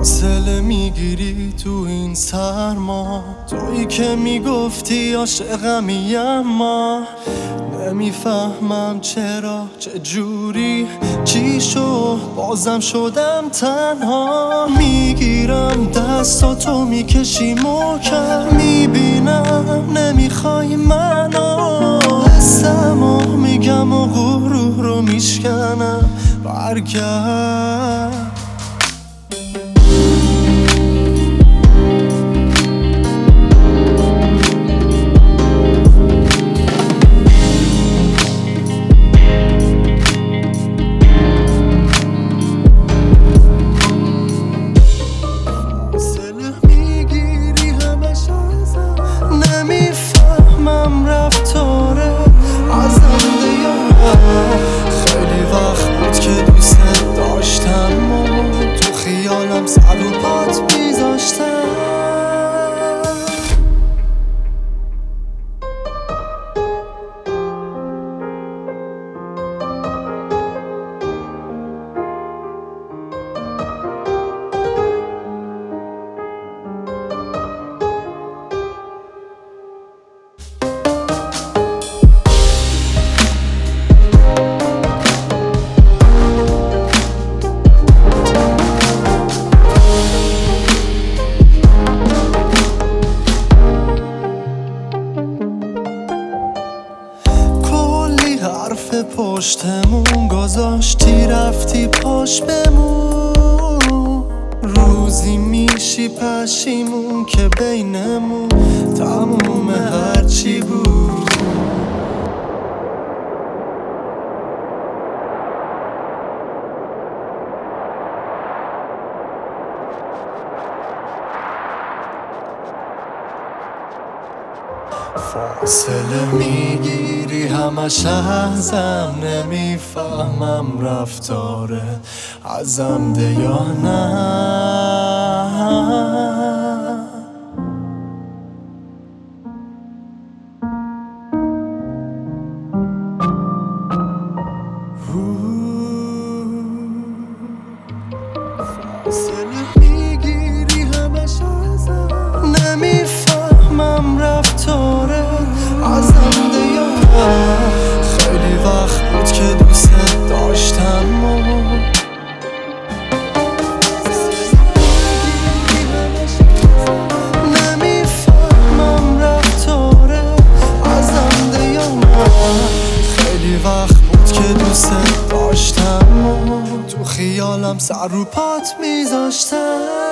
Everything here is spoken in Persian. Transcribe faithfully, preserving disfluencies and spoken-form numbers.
فاصله میگیری تو این سرما، تویی که میگفتی عاشقمی اما نمیفهمم چرا، چه جوری، چی شد بازم شدم تنها. میگیرم دستاتو میکشی محکم، میبینم نمیخوای منو، حسمو میگم و غرور رو میشکنم. برگرد نمیفهمم رفتاره ازم دیارم، خیلی وقت بود که دوست داشتم و تو خیالم سر و پات میذاشتم. حرف پشتمون گذاشتی رفتی پاش بمون، روزی میشی پشیمون که بینمون تموم هرچی بود. فاصله میگیری همش ازم، نمیفهمم رفتاره ازم ده یا نه. فاصله میگیری همش ازم، نمیفهمم رفتاره ازم ده یا نه. خیلی وقت بود که دوست داشتم و نمیفهمم رفتاره ازم ده یا نه. خیلی وقت بود که دوست داشتم و تو خیالم سر رو پات میذاشتم.